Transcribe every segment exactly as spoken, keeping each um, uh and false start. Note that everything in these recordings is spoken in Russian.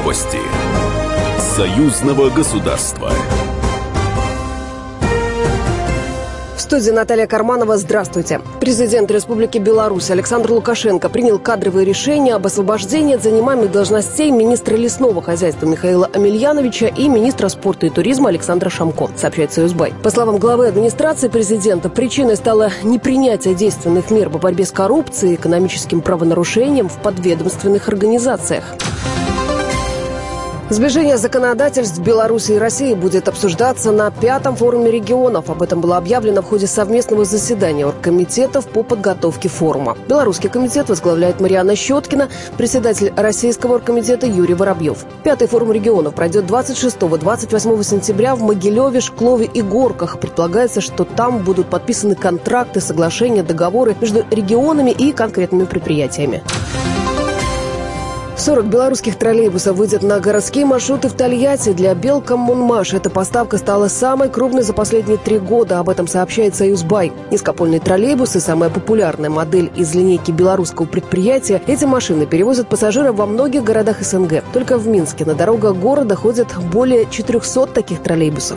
Новости союзного государства. В студии Наталья Карманова. Здравствуйте. Президент Республики Беларусь Александр Лукашенко принял кадровые решения об освобождении от занимаемых должностей министра лесного хозяйства Михаила Амельяновича и министра спорта и туризма Александра Шамко, сообщает «Союзбай». По словам главы администрации президента, причиной стало непринятие действенных мер по борьбе с коррупцией и экономическим правонарушением в подведомственных организациях. Сближение законодательств Беларуси и России будет обсуждаться на пятом форуме регионов. Об этом было объявлено в ходе совместного заседания оргкомитетов по подготовке форума. Белорусский комитет возглавляет Марианна Щеткина, председатель российского оргкомитета Юрий Воробьев. Пятый форум регионов пройдет двадцать шестого — двадцать восьмого сентября в Могилеве, Шклове и Горках. Предполагается, что там будут подписаны контракты, соглашения, договоры между регионами и конкретными предприятиями. сорок белорусских троллейбусов выйдет на городские маршруты в Тольятти для Белкоммунмаш. Эта поставка стала самой крупной за последние три года. Об этом сообщает «Союзбай». Низкопольные троллейбусы – самая популярная модель из линейки белорусского предприятия. Эти машины перевозят пассажиров во многих городах СНГ. Только в Минске на дорогах города ходят более четырехсот таких троллейбусов.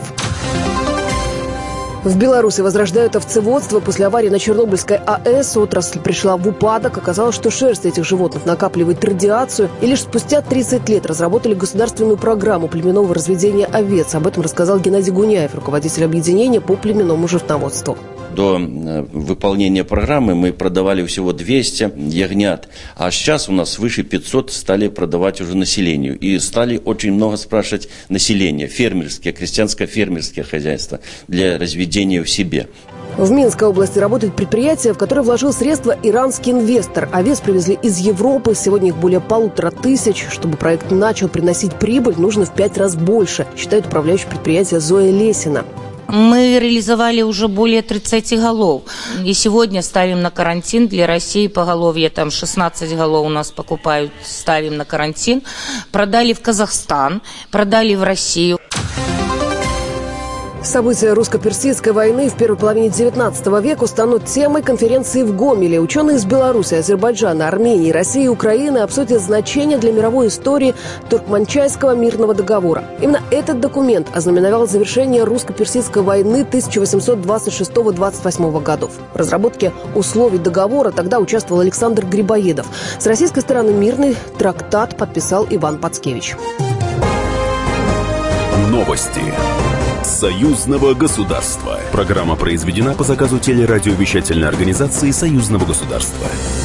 В Беларуси возрождают овцеводство. После аварии на Чернобыльской АЭС отрасль пришла в упадок. Оказалось, что шерсть этих животных накапливает радиацию. И лишь спустя тридцать лет разработали государственную программу племенного разведения овец. Об этом рассказал Геннадий Гуняев, руководитель объединения по племенному животноводству. До выполнения программы мы продавали всего двести ягнят, а сейчас у нас свыше пятьсот стали продавать уже населению. И стали очень много спрашивать население, фермерские, крестьянско-фермерские хозяйства для разведения в себе. В Минской области работает предприятие, в которое вложил средства иранский инвестор. Овец привезли из Европы. Сегодня их более полутора тысяч. Чтобы проект начал приносить прибыль, нужно в пять раз больше, считает управляющий предприятие Зоя Лесина. Мы реализовали уже более тридцати голов. И сегодня ставим на карантин для России поголовье. Там шестнадцать голов у нас покупают, ставим на карантин. Продали в Казахстан, продали в Россию. События русско-персидской войны в первой половине девятнадцатого века станут темой конференции в Гомеле. Ученые из Беларуси, Азербайджана, Армении, России и Украины обсудят значение для мировой истории Туркманчайского мирного договора. Именно этот документ ознаменовал завершение русско-персидской войны тысяча восемьсот двадцать шестого — двадцать восьмого годов. В разработке условий договора тогда участвовал Александр Грибоедов. С российской стороны мирный трактат подписал Иван Пацкевич. Новости союзного государства. Программа произведена по заказу телерадиовещательной организации союзного государства.